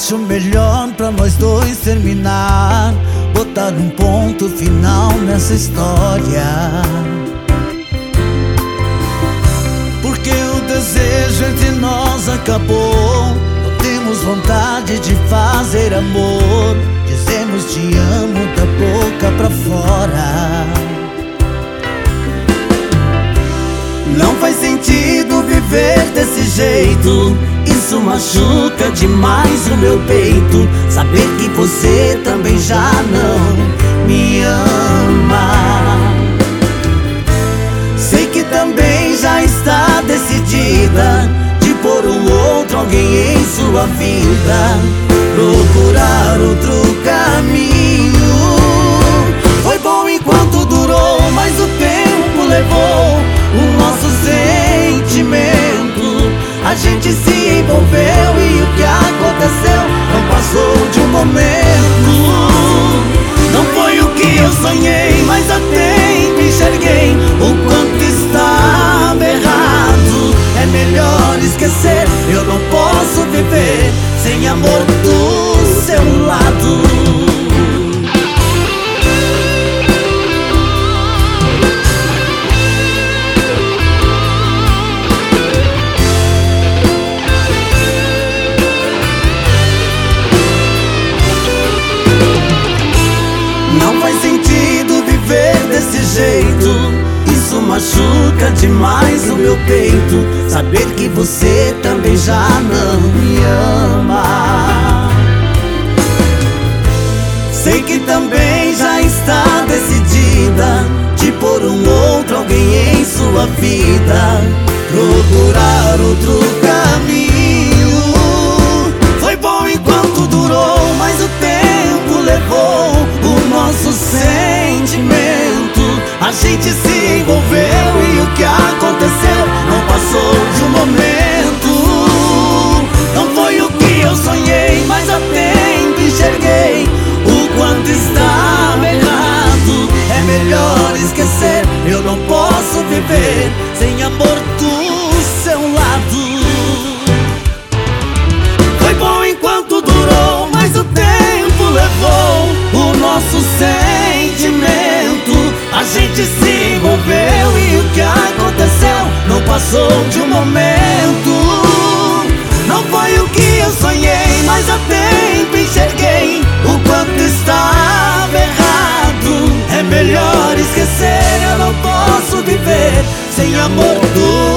acho melhor pra nós dois terminar, botar um ponto final nessa história. Porque o desejo entre nós acabou, não temos vontade de fazer amor, dizemos te amo da boca pra fora. Não faz sentido viver desse jeito, isso machuca demais o meu peito. Saber que você também já não me ama. Sei que também já está decidida de pôr um outro alguém em sua vida, procurar outro caminho. Foi bom enquanto durou, mas o tempo levou o nosso sentimento. A gente se envolveu e o que aconteceu não passou de um momento. Não foi o que eu sonhei, mas a tempo enxerguei o quanto estava errado. É melhor esquecer, eu não posso viver sem amor do seu lado. Não faz sentido viver desse jeito, isso machuca demais o meu peito. Saber que você também já não me ama. Sei que também já está decidida de pôr um outro alguém em sua vida, procurar outro caminho. Foi bom enquanto durou, mas o tempo levou o nosso sentimento. A gente se envolveu e o que aconteceu não passou de um momento. Não foi o que eu sonhei, mas a tempo enxerguei o quanto estava errado. É melhor esquecer, eu não posso viver sem amor do seu lado. Foi bom enquanto durou, mas o tempo levou o nosso sentimento. A gente se envolveu e o que aconteceu não passou de um momento. Não foi o que eu sonhei, mas a tempo enxerguei o quanto estava errado. É melhor esquecer, eu não posso viver sem amor do